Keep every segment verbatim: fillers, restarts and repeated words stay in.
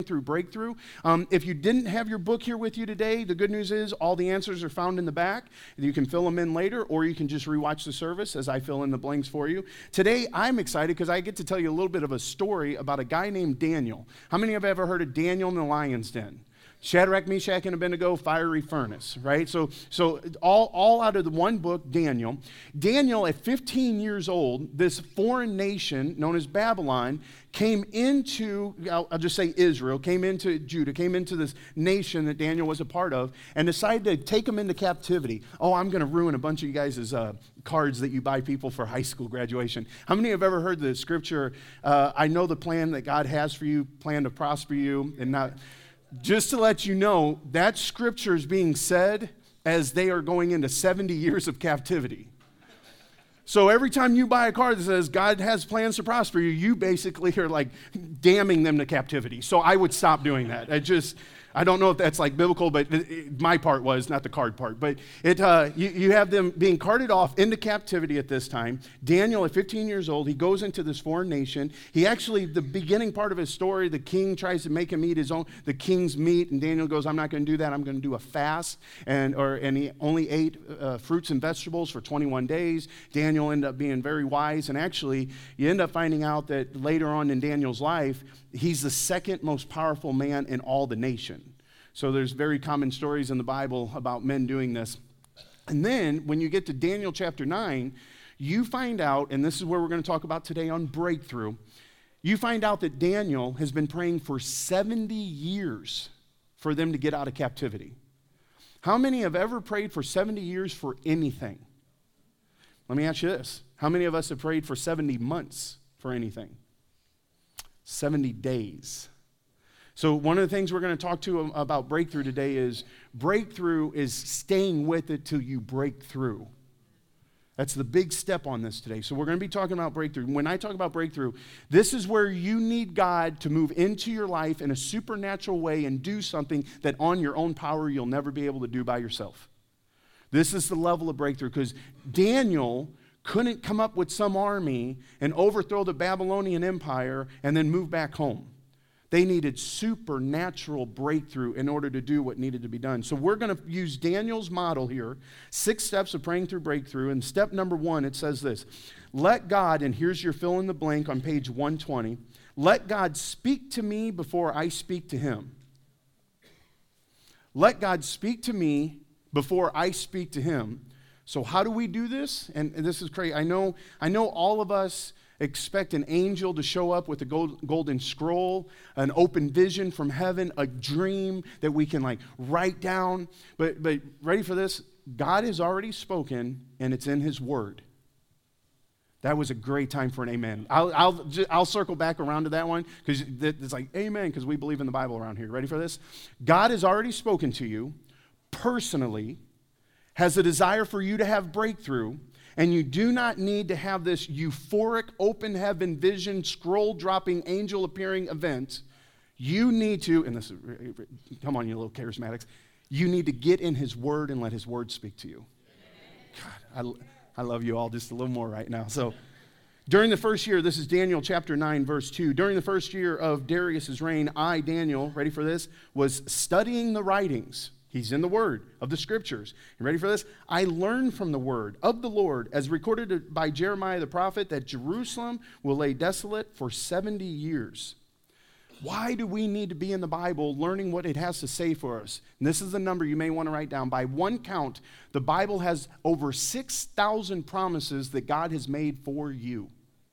through Breakthrough. Um, if you didn't have your book here with you today, the good news is all the answers are found in the back. You can fill them in later, or you can just rewatch the service as I fill in the blanks for you. Today, I'm excited because I get to tell you a little bit of a story about a guy named Daniel. How many have ever heard of Daniel in the Lion's Den? Shadrach, Meshach, and Abednego, fiery furnace, right? So so all, all out of the one book, Daniel. Daniel, at fifteen years old, this foreign nation known as Babylon came into, I'll, I'll just say Israel, came into Judah, came into this nation that Daniel was a part of, and decided to take them into captivity. Oh, I'm going to ruin a bunch of you guys' uh, cards that you buy people for high school graduation. How many have ever heard the scripture, uh, I know the plan that God has for you, plan to prosper you, and not... Just to let you know, that scripture is being said as they are going into seventy years of captivity. So every time you buy a card that says God has plans to prosper you, you basically are like damning them to captivity. So I would stop doing that. I just... I don't know if that's like biblical, but it, it, my part was, not the card part. But it, uh, you, you have them being carted off into captivity at this time. Daniel, at fifteen years old, he goes into this foreign nation. He actually, the beginning part of his story, the king tries to make him eat his own, the king's meat, and Daniel goes, I'm not going to do that. I'm going to do a fast. And, or, and he only ate uh, fruits and vegetables for twenty-one days. Daniel ended up being very wise. And actually, you end up finding out that later on in Daniel's life, he's the second most powerful man in all the nation. So there's very common stories in the Bible about men doing this. And then when you get to Daniel chapter nine, you find out, and this is where we're going to talk about today on Breakthrough, you find out that Daniel has been praying for seventy years for them to get out of captivity. How many have ever prayed for seventy years for anything? Let me ask you this. How many of us have prayed for seventy months for anything? seventy days. So one of the things we're going to talk to about Breakthrough today is breakthrough is staying with it till you break through. That's the big step on this today. So we're going to be talking about breakthrough. When I talk about breakthrough, this is where you need God to move into your life in a supernatural way and do something that on your own power you'll never be able to do by yourself. This is the level of breakthrough because Daniel couldn't come up with some army and overthrow the Babylonian Empire and then move back home. They needed supernatural breakthrough in order to do what needed to be done. So we're going to use Daniel's model here, six steps of praying through breakthrough. And step number one, it says this, let God, and here's your fill in the blank on page one twenty, let God speak to me before I speak to him. Let God speak to me before I speak to him. So how do we do this? And this is crazy. I know, I know all of us expect an angel to show up with a gold, golden scroll, an open vision from heaven, a dream that we can like write down. But, but ready for this? God has already spoken, and it's in his word. That was a great time for an amen. I'll, I'll, I'll circle back around to that one because it's like amen because we believe in the Bible around here. Ready for this? God has already spoken to you personally, has a desire for you to have breakthrough, and you do not need to have this euphoric, open heaven vision, scroll dropping, angel appearing event. You need to, and this is, come on, you little charismatics, you need to get in his word and let his word speak to you. God, I, I love you all just a little more right now. So during the first year, this is Daniel chapter nine, verse two. During the first year of Darius's reign, I, Daniel, ready for this, was studying the writings. He's in the word of the scriptures. You ready for this? I learned from the word of the Lord, as recorded by Jeremiah the prophet, that Jerusalem will lay desolate for seventy years. Why do we need to be in the Bible learning what it has to say for us? And this is the number you may want to write down. By one count, the Bible has over six thousand promises that God has made for you.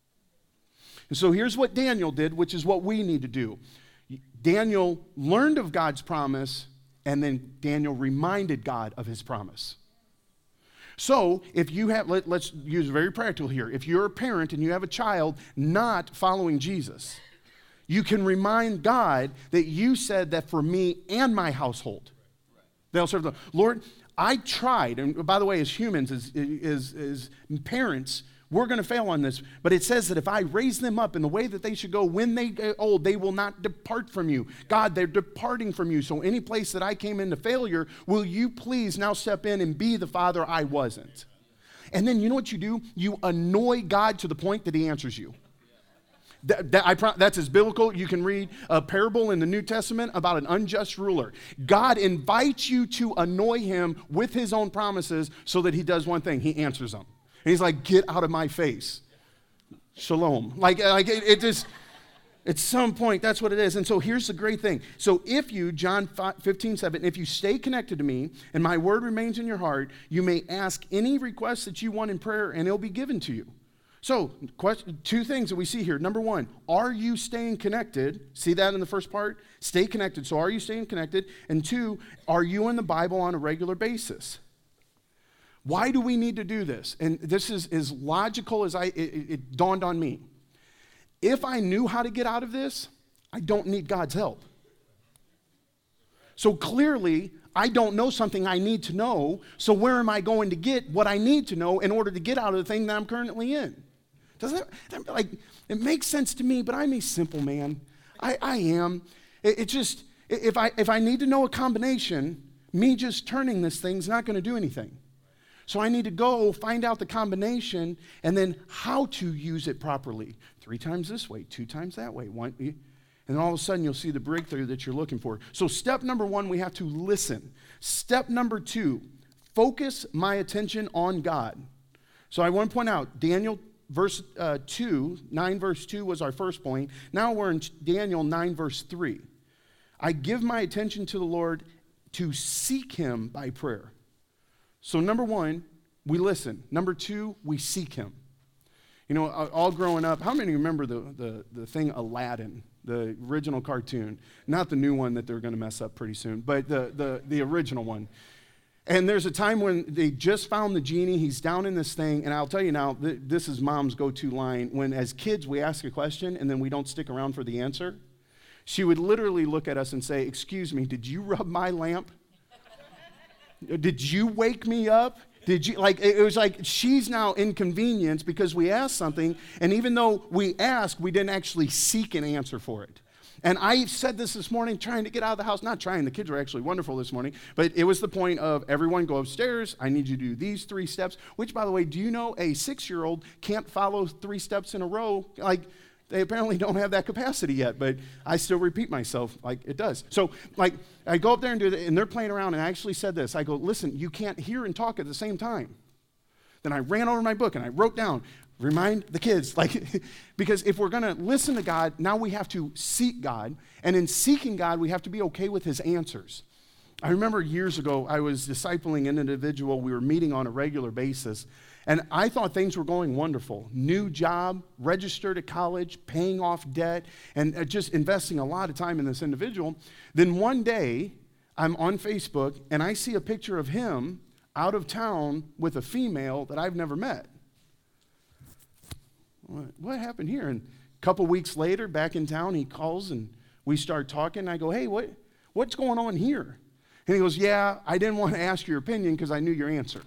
And so here's what Daniel did, which is what we need to do. Daniel learned of God's promise, and then Daniel reminded God of his promise. So if you have, let, let's use very practical here. If you're a parent and you have a child not following Jesus, you can remind God that you said that for me and my household, they'll serve the Lord. I tried, and by the way, as humans, as, as, as parents, we're going to fail on this, but it says that if I raise them up in the way that they should go when they get old, they will not depart from you. God, they're departing from you. So any place that I came into failure, will you please now step in and be the father I wasn't? And then you know what you do? You annoy God to the point that he answers you. That, that, I pro- that's as biblical. You can read a parable in the New Testament about an unjust ruler. God invites you to annoy him with his own promises so that he does one thing. He answers them. And he's like, get out of my face. Shalom. Like, like it, it just, at some point, that's what it is. And so here's the great thing. So if you, John fifteen, seven, if you stay connected to me and my word remains in your heart, you may ask any request that you want in prayer and it'll be given to you. So, question, two things that we see here. Number one, are you staying connected? See that in the first part? Stay connected. So, are you staying connected? And two, are you in the Bible on a regular basis? Why do we need to do this? And this is as logical as I, it, it dawned on me. If I knew how to get out of this, I don't need God's help. So clearly, I don't know something I need to know, so where am I going to get what I need to know in order to get out of the thing that I'm currently in? Doesn't it, like, it makes sense to me, but I'm a simple man. I, I am. It, it just, if I, if I need to know a combination, me just turning this thing's not going to do anything. So I need to go find out the combination and then how to use it properly. Three times this way, two times that way. One, and then all of a sudden you'll see the breakthrough that you're looking for. So step number one, we have to listen. Step number two, focus my attention on God. So I want to point out, Daniel verse uh, two, nine verse two was our first point. Now we're in Daniel nine verse three. I give my attention to the Lord to seek him by prayer. So number one, we listen. Number two, we seek him. You know, all growing up, how many remember the, the, the thing Aladdin, the original cartoon? Not the new one that they're going to mess up pretty soon, but the, the, the original one. And there's a time when they just found the genie. He's down in this thing. And I'll tell you now, th- this is mom's go-to line. When as kids we ask a question and then we don't stick around for the answer, she would literally look at us and say, excuse me, did you rub my lamp? Did you wake me up? Did you, like, it was like she's now inconvenienced because we asked something, and even though we asked, we didn't actually seek an answer for it. And I said this this morning, trying to get out of the house, not trying, the kids were actually wonderful this morning, but it was the point of everyone go upstairs, I need you to do these three steps, which, by the way, do you know a six-year-old can't follow three steps in a row? Like, they apparently don't have that capacity yet, but I still repeat myself like it does. So, like, I go up there and do that, and they're playing around, and I actually said this. I go, listen, you can't hear and talk at the same time. Then I ran over my book, and I wrote down, remind the kids, like, because if we're going to listen to God, now we have to seek God, and in seeking God, we have to be okay with his answers. I remember years ago, I was discipling an individual. We were meeting on a regular basis, and I thought things were going wonderful. New job, registered at college, paying off debt, and just investing a lot of time in this individual. Then one day, I'm on Facebook, and I see a picture of him out of town with a female that I've never met. What, what happened here? And a couple weeks later, back in town, he calls, and we start talking. And I go, hey, what, what's going on here? And he goes, yeah, I didn't want to ask your opinion because I knew your answer.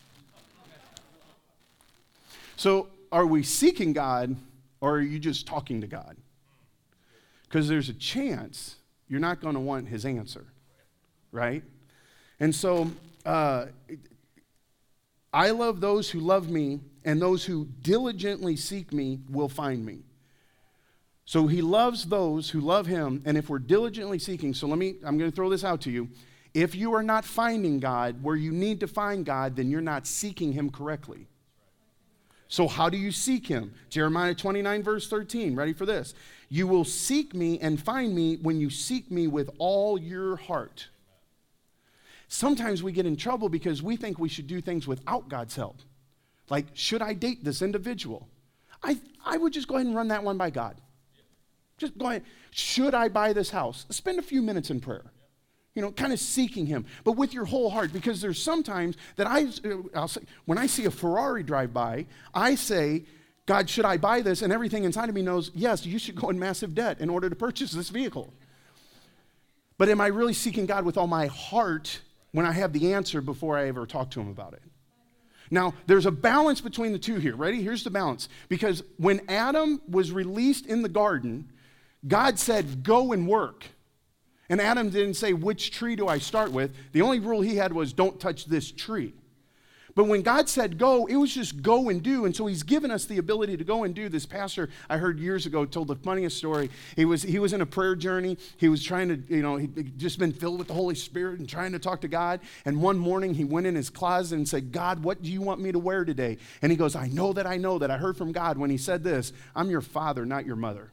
So are we seeking God, or are you just talking to God? Because there's a chance you're not going to want his answer, right? And so uh, I love those who love me, and those who diligently seek me will find me. So he loves those who love him, and if we're diligently seeking, so let me, I'm going to throw this out to you. If you are not finding God where you need to find God, then you're not seeking him correctly. So how do you seek him? Jeremiah twenty-nine, verse thirteen. Ready for this? You will seek me and find me when you seek me with all your heart. Sometimes we get in trouble because we think we should do things without God's help. Like, should I date this individual? I, I would just go ahead and run that one by God. Just go ahead. Should I buy this house? Spend a few minutes in prayer. You know, kind of seeking him, but with your whole heart, because there's sometimes that I, I'll say, when I see a Ferrari drive by, I say, God, should I buy this? And everything inside of me knows, yes, you should go in massive debt in order to purchase this vehicle. But am I really seeking God with all my heart when I have the answer before I ever talk to him about it? Now, there's a balance between the two here. Ready? Here's the balance. Because when Adam was released in the garden, God said, go and work. And Adam didn't say, which tree do I start with? The only rule he had was, don't touch this tree. But when God said go, it was just go and do. And so he's given us the ability to go and do. This pastor I heard years ago told the funniest story. He was he was in a prayer journey. He was trying to, you know, he'd just been filled with the Holy Spirit and trying to talk to God. And one morning he went in his closet and said, God, what do you want me to wear today? And he goes, I know that I know that I heard from God when he said this, I'm your father, not your mother.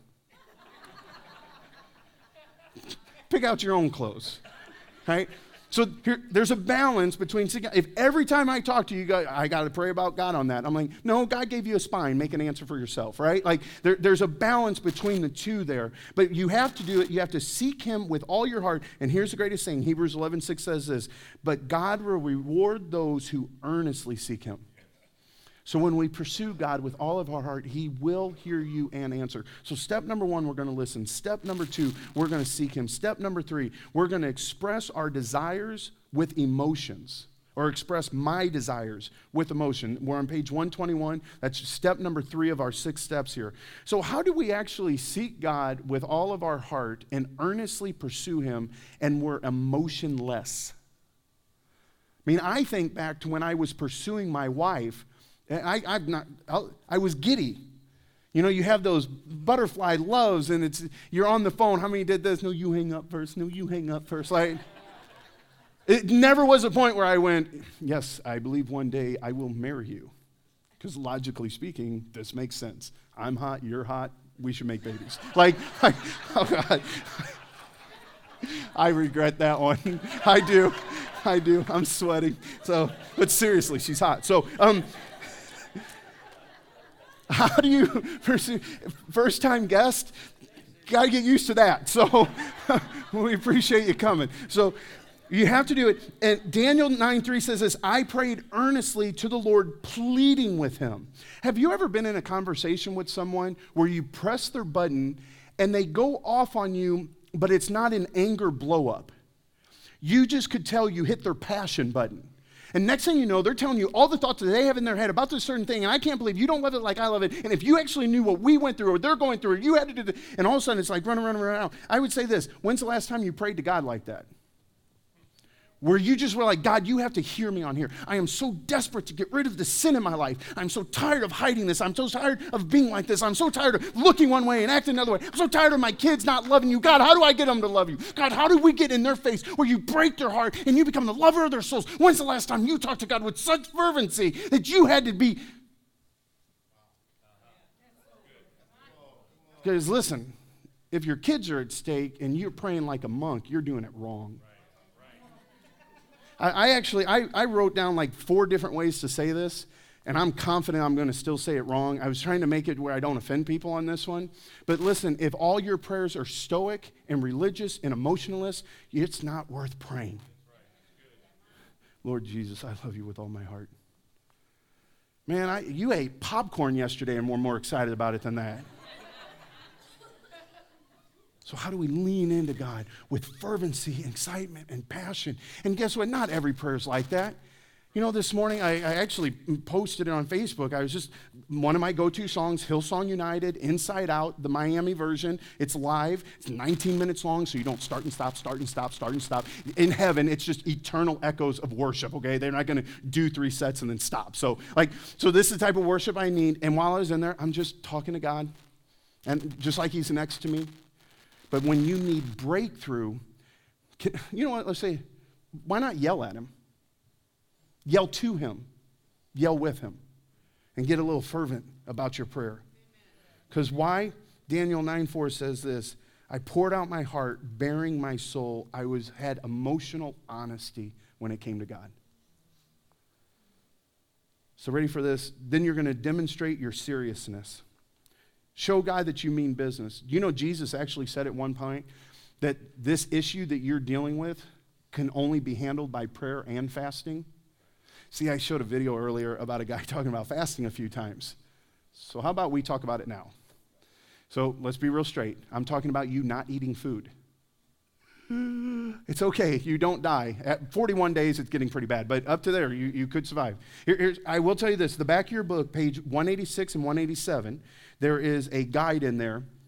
Pick out your own clothes, right? So here, there's a balance between, if every time I talk to you, guys, I got to pray about God on that. I'm like, no, God gave you a spine. Make an answer for yourself, right? Like there, there's a balance between the two there. But you have to do it. You have to seek him with all your heart. And here's the greatest thing. Hebrews eleven six says this, but God will reward those who earnestly seek him. So when we pursue God with all of our heart, he will hear you and answer. So step number one, we're going to listen. Step number two, we're going to seek him. Step number three, we're going to express our desires with emotions, or express my desires with emotion. We're on page one twenty-one. That's step number three of our six steps here. So how do we actually seek God with all of our heart and earnestly pursue him, and we're emotionless? I mean, I think back to when I was pursuing my wife. I, I'm not, I was giddy. You know, you have those butterfly loves, and it's you're on the phone. How many did this? No, you hang up first. No, you hang up first. Like, it never was a point where I went, yes, I believe one day I will marry you. Because logically speaking, this makes sense. I'm hot, you're hot, we should make babies. Like, like oh God. I regret that one. I do. I do. I'm sweating. So, but seriously, she's hot. So, um, how do you pursue first-time guest? Got to get used to that. So we appreciate you coming. So you have to do it. And Daniel nine three says this, I prayed earnestly to the Lord, pleading with him. Have you ever been in a conversation with someone where you press their button and they go off on you, but it's not an anger blow-up? You just could tell you hit their passion button. And next thing you know, they're telling you all the thoughts that they have in their head about this certain thing, and I can't believe you don't love it like I love it. And if you actually knew what we went through or they're going through, or you had to do this, and all of a sudden it's like running, running, running out. I would say this, when's the last time you prayed to God like that? Where you just were like, God, you have to hear me on here. I am so desperate to get rid of the sin in my life. I'm so tired of hiding this. I'm so tired of being like this. I'm so tired of looking one way and acting another way. I'm so tired of my kids not loving you. God, how do I get them to love you? God, how do we get in their face where you break their heart and you become the lover of their souls? When's the last time you talked to God with such fervency that you had to be? Because listen, if your kids are at stake and you're praying like a monk, you're doing it wrong. I actually, I, I wrote down like four different ways to say this, and I'm confident I'm going to still say it wrong. I was trying to make it where I don't offend people on this one. But listen, if all your prayers are stoic and religious and emotionless, it's not worth praying. Lord Jesus, I love you with all my heart. Man, I, you ate popcorn yesterday and were more excited about it than that. So how do we lean into God with fervency, excitement, and passion? And guess what? Not every prayer is like that. You know, this morning I, I actually posted it on Facebook. I was just, one of my go-to songs, Hillsong United, Inside Out, the Miami version. It's live. It's nineteen minutes long, so you don't start and stop, start and stop, start and stop. In heaven, it's just eternal echoes of worship, okay? They're not going to do three sets and then stop. So, like, so this is the type of worship I need. And while I was in there, I'm just talking to God, and just like he's next to me. But when you need breakthrough, can, you know what, let's say, why not yell at him? Yell to him. Yell with him. And get a little fervent about your prayer. Because why? Daniel nine four says this, I poured out my heart, bearing my soul. I was had emotional honesty when it came to God. So ready for this? Then you're going to demonstrate your seriousness. Show God that you mean business. You know, Jesus actually said at one point that this issue that you're dealing with can only be handled by prayer and fasting. See, I showed a video earlier about a guy talking about fasting a few times. So how about we talk about it now? So let's be real straight. I'm talking about you not eating food. It's okay. You don't die. At forty-one days, it's getting pretty bad. But up to there, you, you could survive. Here, here's, I will tell you this. The back of your book, page one eighty-six and one eighty-seven, there is a guide in there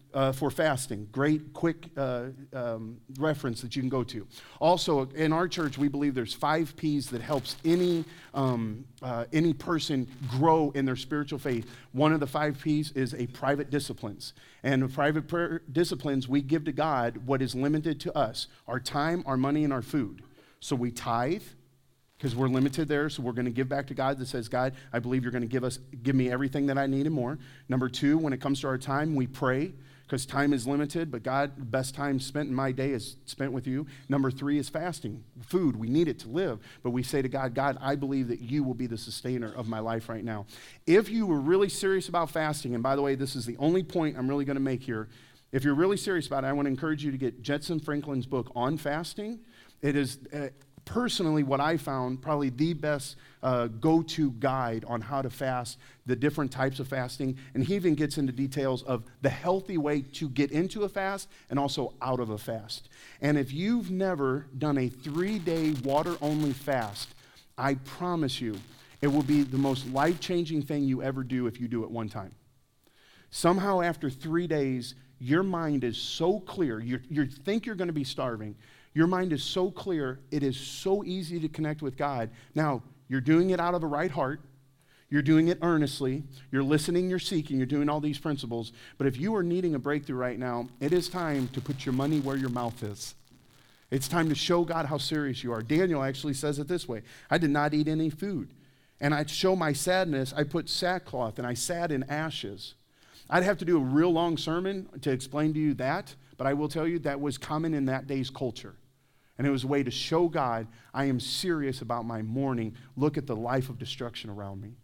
uh, for fasting. Great, quick uh, um, reference that you can go to. Also, in our church, we believe there's five P's that helps any um, uh, any person grow in their spiritual faith. One of the five P's is a private disciplines. And in private prayer disciplines, we give to God what is limited to us, our time, our money, and our food. So we tithe, because we're limited there, so we're going to give back to God that says, God, I believe you're going to give us, give me everything that I need and more. Number two, when it comes to our time, we pray, because time is limited, but God, the best time spent in my day is spent with you. Number three is fasting, food. We need it to live, but we say to God, God, I believe that you will be the sustainer of my life right now. If you were really serious about fasting, and by the way, this is the only point I'm really going to make here. If you're really serious about it, I want to encourage you to get Jetson Franklin's book on fasting. It is uh, personally what I found probably the best uh, go-to guide on how to fast, the different types of fasting, and he even gets into details of the healthy way to get into a fast and also out of a fast. And if you've never done a three-day water-only fast, I promise you it will be the most life-changing thing you ever do if you do it one time. Somehow after three days, your mind is so clear, you you think you're going to be starving. Your mind is so clear, it is so easy to connect with God. Now, you're doing it out of a right heart. You're doing it earnestly. You're listening, you're seeking, you're doing all these principles. But if you are needing a breakthrough right now, it is time to put your money where your mouth is. It's time to show God how serious you are. Daniel actually says it this way. I did not eat any food. And I'd show my sadness. I put sackcloth and I sat in ashes. I'd have to do a real long sermon to explain to you that, but I will tell you that was common in that day's culture. And it was a way to show God, I am serious about my mourning. Look at the life of destruction around me.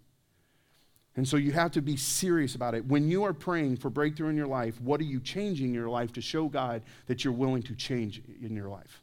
And so you have to be serious about it. When you are praying for breakthrough in your life, what are you changing in your life to show God that you're willing to change in your life?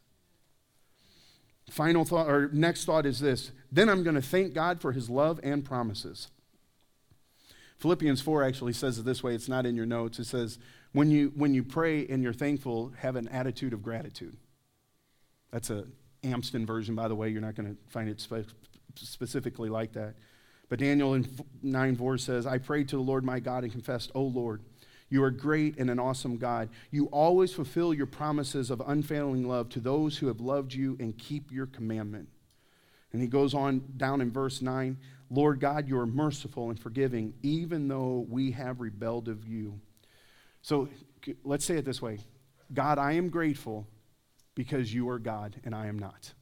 Final thought, or next thought is this. Then I'm going to thank God for his love and promises. Philippians four actually says it this way. It's not in your notes. It says, when you, when you pray and you're thankful, have an attitude of gratitude. That's a Amston version, by the way. You're not going to find it spe- specifically like that. But Daniel in nine four says, I prayed to the Lord my God and confessed, O Lord, you are great and an awesome God. You always fulfill your promises of unfailing love to those who have loved you and keep your commandment. And he goes on down in verse nine, Lord God, you are merciful and forgiving, even though we have rebelled of you. So let's say it this way. God, I am grateful because you are God and I am not.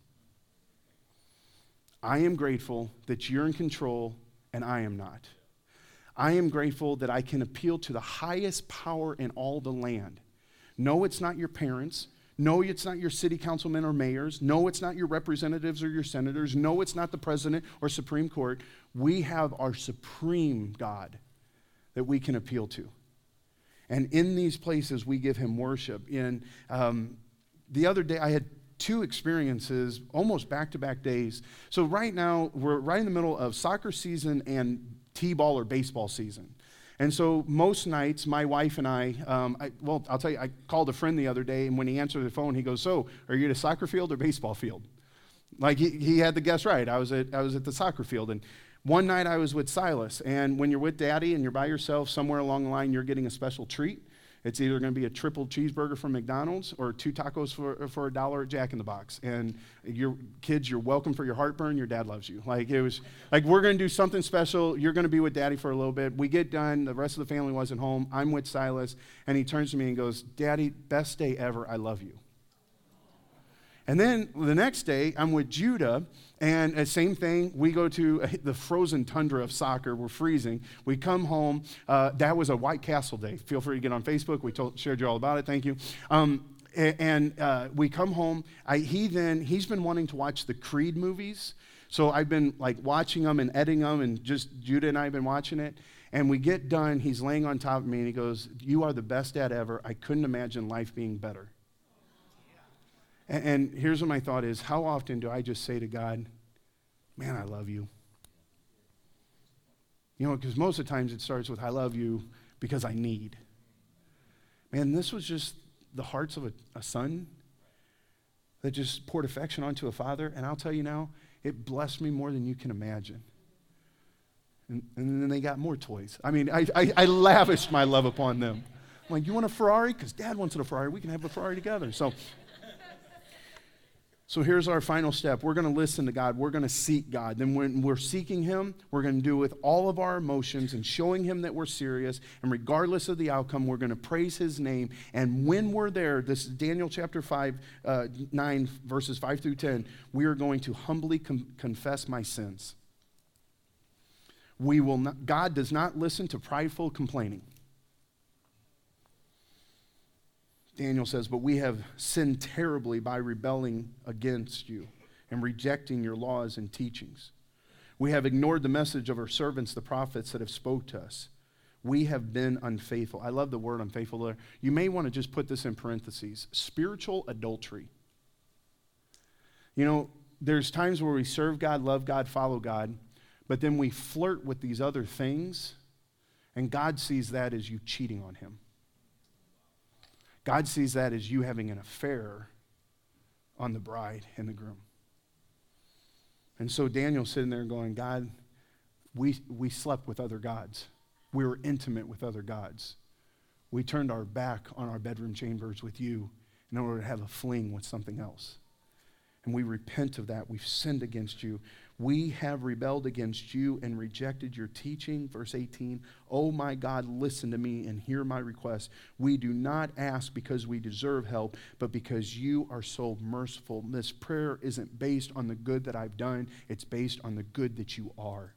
I am grateful that you're in control and I am not. I am grateful that I can appeal to the highest power in all the land. No, it's not your parents. No, it's not your city councilmen or mayors. No, it's not your representatives or your senators. No, it's not the president or Supreme Court. We have our supreme God that we can appeal to. And in these places, we give him worship. In um, the other day, I had two experiences, almost back-to-back days. So right now, we're right in the middle of soccer season and T-ball or baseball season. And so most nights, my wife and I, um, I, well, I'll tell you, I called a friend the other day, and when he answered the phone, he goes, so, are you at a soccer field or baseball field? Like, he, he had the guess right. I was at I was at the soccer field. And one night, I was with Silas. And when you're with Daddy and you're by yourself, somewhere along the line, you're getting a special treat. It's either going to be a triple cheeseburger from McDonald's or two tacos for, for a dollar at Jack in the Box. And your kids, you're welcome for your heartburn. Your dad loves you. Like, it was like, we're going to do something special. You're going to be with Daddy for a little bit. We get done. The rest of the family wasn't home. I'm with Silas. And he turns to me and goes, Daddy, best day ever. I love you. And then the next day, I'm with Judah, and uh, same thing. We go to uh, the frozen tundra of soccer. We're freezing. We come home. Uh, that was a White Castle day. Feel free to get on Facebook. We told, shared you all about it. Thank you. Um, and and uh, we come home. I, he then, he's been wanting to watch the Creed movies. So I've been like watching them and editing them, and just Judah and I have been watching it. And we get done. He's laying on top of me, and he goes, you are the best dad ever. I couldn't imagine life being better. And here's what my thought is, how often do I just say to God, man, I love you? You know, because most of the times it starts with, I love you because I need. Man, this was just the hearts of a, a son that just poured affection onto a father. And I'll tell you now, it blessed me more than you can imagine. And, and then they got more toys. I mean, I, I, I lavished my love upon them. I'm like, you want a Ferrari? Because Dad wants a Ferrari. We can have a Ferrari together. So, so here's our final step. We're going to listen to God. We're going to seek God. Then when we're seeking him, we're going to do it with all of our emotions and showing him that we're serious. And regardless of the outcome, we're going to praise his name. And when we're there, this is Daniel chapter five, uh, nine, verses five through ten, we are going to humbly com- confess my sins. We will not, God does not listen to prideful complaining. Daniel says, but we have sinned terribly by rebelling against you and rejecting your laws and teachings. We have ignored the message of our servants, the prophets that have spoke to us. We have been unfaithful. I love the word unfaithful there. You may want to just put this in parentheses. Spiritual adultery. You know, there's times where we serve God, love God, follow God, but then we flirt with these other things, and God sees that as you cheating on him. God sees that as you having an affair on the bride and the groom. And so Daniel's sitting there going, God, we, we slept with other gods. We were intimate with other gods. We turned our back on our bedroom chambers with you in order to have a fling with something else. And we repent of that. We've sinned against you. We have rebelled against you and rejected your teaching. Verse eighteen, oh my God, listen to me and hear my request. We do not ask because we deserve help, but because you are so merciful. This prayer isn't based on the good that I've done. It's based on the good that you are.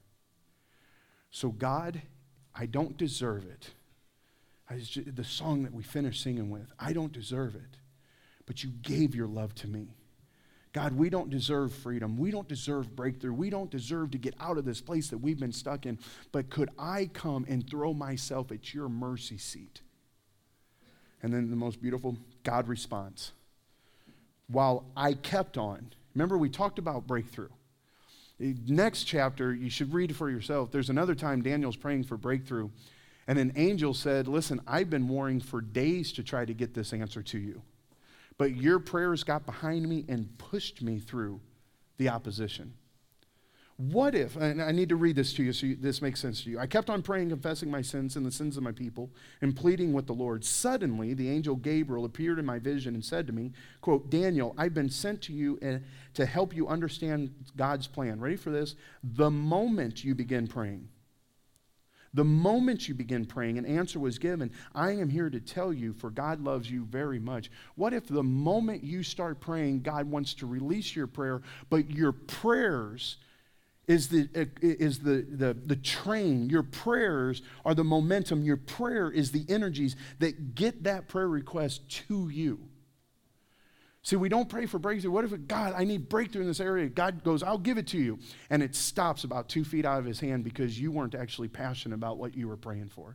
So God, I don't deserve it. I just, the song that we finished singing with, I don't deserve it, but you gave your love to me. God, we don't deserve freedom. We don't deserve breakthrough. We don't deserve to get out of this place that we've been stuck in. But could I come and throw myself at your mercy seat? And then the most beautiful, God responds. While I kept on, remember we talked about breakthrough. The next chapter, you should read for yourself. There's another time Daniel's praying for breakthrough. And an angel said, listen, I've been warring for days to try to get this answer to you. But your prayers got behind me and pushed me through the opposition. What if, and I need to read this to you so you, this makes sense to you. I kept on praying, confessing my sins and the sins of my people, and pleading with the Lord. Suddenly, the angel Gabriel appeared in my vision and said to me, quote, Daniel, I've been sent to you uh, to help you understand God's plan. Ready for this? The moment you begin praying, The moment you begin praying, an answer was given. I am here to tell you, for God loves you very much. What if the moment you start praying, God wants to release your prayer, but your prayers is the is the, the, the train. Your prayers are the momentum. Your prayer is the energies that get that prayer request to you. See, we don't pray for breakthrough. What if, it, God, I need breakthrough in this area? God goes, I'll give it to you. And it stops about two feet out of his hand because you weren't actually passionate about what you were praying for.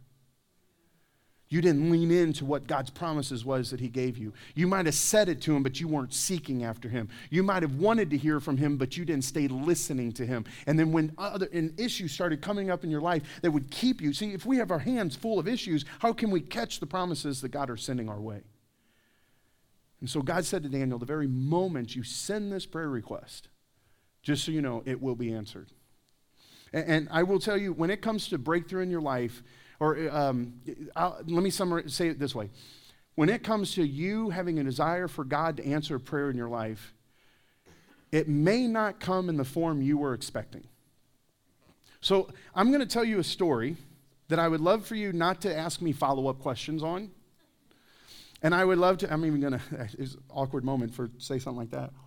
You didn't lean into what God's promises was that he gave you. You might have said it to him, but you weren't seeking after him. You might have wanted to hear from him, but you didn't stay listening to him. And then when other an issues started coming up in your life that would keep you, see, if we have our hands full of issues, how can we catch the promises that God are sending our way? And so God said to Daniel, the very moment you send this prayer request, just so you know, it will be answered. And, and I will tell you, when it comes to breakthrough in your life, or um, I'll, let me summarize, say it this way. When it comes to you having a desire for God to answer a prayer in your life, it may not come in the form you were expecting. So I'm going to tell you a story that I would love for you not to ask me follow-up questions on. And I would love to, I'm even going to, it's an awkward moment for say something like that.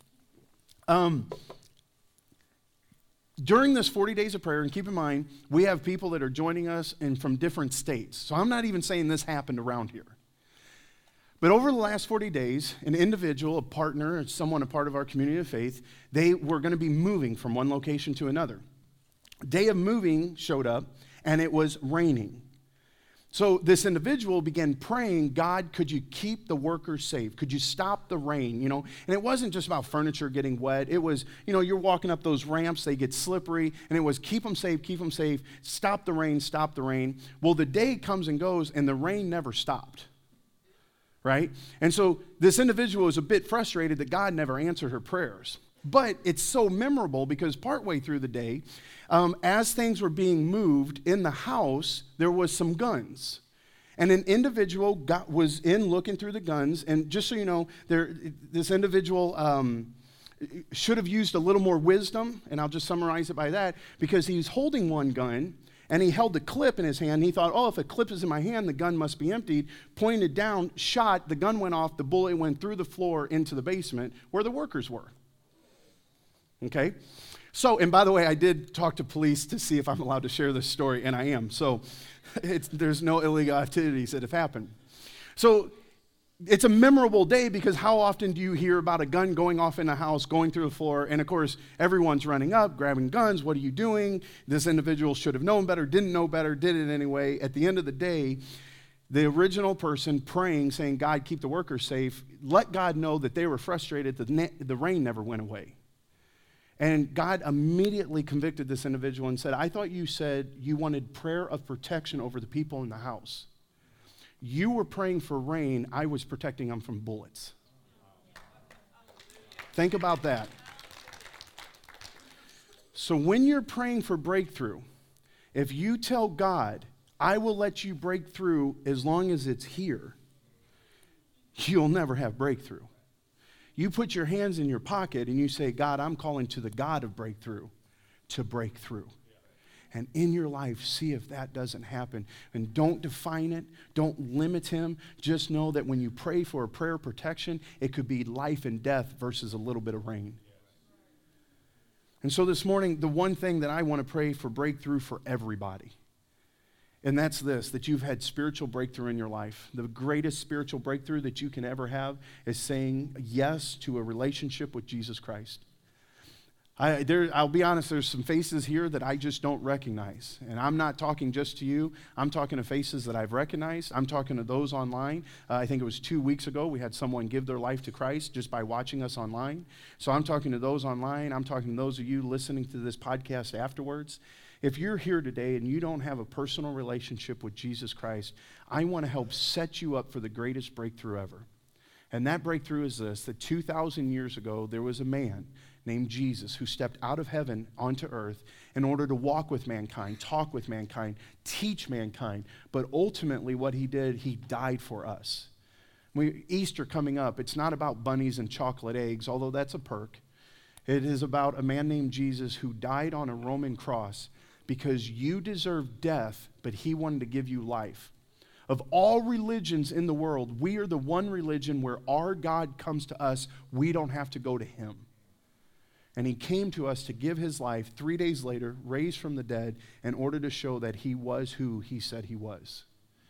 Um, during this forty days of prayer, and keep in mind, we have people that are joining us and from different states. So I'm not even saying this happened around here. But over the last forty days, an individual, a partner, someone a part of our community of faith, they were going to be moving from one location to another. Day of moving showed up, and it was raining. So this individual began praying, God, could you keep the workers safe? Could you stop the rain? You know, and it wasn't just about furniture getting wet. It was, you know, you're walking up those ramps, they get slippery, and it was keep them safe, keep them safe, stop the rain, stop the rain. Well, the day comes and goes, and the rain never stopped, right? And so this individual was a bit frustrated that God never answered her prayers. But it's so memorable because partway through the day, um, as things were being moved in the house, there was some guns. And an individual got, was in looking through the guns, and just so you know, there, this individual um, should have used a little more wisdom, and I'll just summarize it by that, because he was holding one gun, and he held the clip in his hand, and he thought, oh, if a clip is in my hand, the gun must be emptied. Pointed down, shot, the gun went off, the bullet went through the floor into the basement where the workers were. Okay? So, and by the way, I did talk to police to see if I'm allowed to share this story, and I am. So, it's, there's no illegal activities that have happened. So, it's a memorable day because how often do you hear about a gun going off in a house, going through the floor, and of course, everyone's running up, grabbing guns. What are you doing? This individual should have known better, didn't know better, did it anyway. At the end of the day, the original person praying, saying, God, keep the workers safe, let God know that they were frustrated that the, the rain never went away. And God immediately convicted this individual and said, I thought you said you wanted prayer of protection over the people in the house. You were praying for rain. I was protecting them from bullets. Think about that. So when you're praying for breakthrough, if you tell God, I will let you break through as long as it's here, you'll never have breakthrough. You put your hands in your pocket and you say, God, I'm calling to the God of breakthrough to break through. And in your life, see if that doesn't happen. And don't define it. Don't limit him. Just know that when you pray for a prayer of protection, it could be life and death versus a little bit of rain. And so this morning, the one thing that I want to pray for breakthrough for everybody, and that's this, that you've had spiritual breakthrough in your life. The greatest spiritual breakthrough that you can ever have is saying yes to a relationship with Jesus Christ. I, there, I'll be honest, there's some faces here that I just don't recognize. And I'm not talking just to you. I'm talking to faces that I've recognized. I'm talking to those online. Uh, I think it was two weeks ago we had someone give their life to Christ just by watching us online. So I'm talking to those online. I'm talking to those of you listening to this podcast afterwards. If you're here today and you don't have a personal relationship with Jesus Christ, I want to help set you up for the greatest breakthrough ever. And that breakthrough is this, that two thousand years ago, there was a man named Jesus who stepped out of heaven onto earth in order to walk with mankind, talk with mankind, teach mankind. But ultimately what he did, he died for us. We, Easter coming up, it's not about bunnies and chocolate eggs, although that's a perk. It is about a man named Jesus who died on a Roman cross because you deserve death, but he wanted to give you life. Of all religions in the world, we are the one religion where our God comes to us. We don't have to go to him. And he came to us to give his life three days later, raised from the dead, in order to show that he was who he said he was.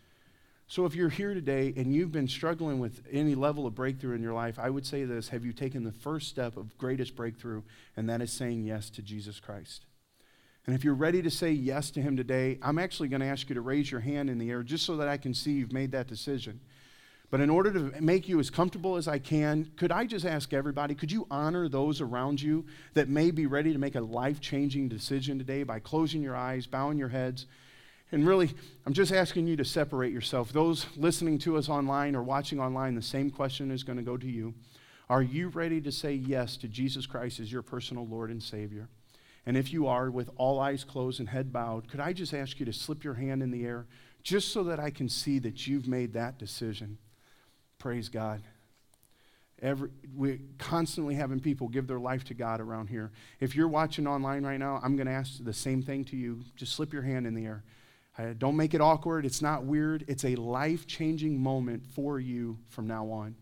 So if you're here today and you've been struggling with any level of breakthrough in your life, I would say this, have you taken the first step of greatest breakthrough, and that is saying yes to Jesus Christ? And if you're ready to say yes to him today, I'm actually going to ask you to raise your hand in the air just so that I can see you've made that decision. But in order to make you as comfortable as I can, could I just ask everybody, could you honor those around you that may be ready to make a life-changing decision today by closing your eyes, bowing your heads? And really, I'm just asking you to separate yourself. Those listening to us online or watching online, the same question is going to go to you. Are you ready to say yes to Jesus Christ as your personal Lord and Savior? And if you are, with all eyes closed and head bowed, could I just ask you to slip your hand in the air just so that I can see that you've made that decision? Praise God. Every, we're constantly having people give their life to God around here. If you're watching online right now, I'm going to ask the same thing to you. Just slip your hand in the air. Uh, don't make it awkward. It's not weird. It's a life-changing moment for you from now on.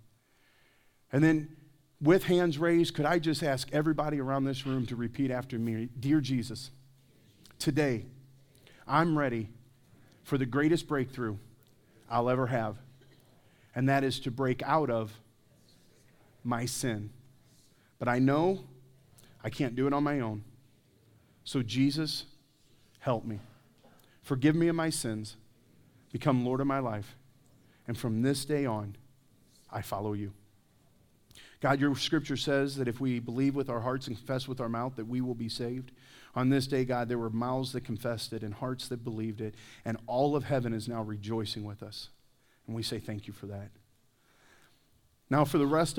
And then, with hands raised, could I just ask everybody around this room to repeat after me? Dear Jesus, today I'm ready for the greatest breakthrough I'll ever have, and that is to break out of my sin. But I know I can't do it on my own. So Jesus, help me. Forgive me of my sins. Become Lord of my life. And from this day on, I follow you. God, your scripture says that if we believe with our hearts and confess with our mouth that we will be saved. On this day, God, there were mouths that confessed it and hearts that believed it, and all of heaven is now rejoicing with us. And we say thank you for that. Now for the rest of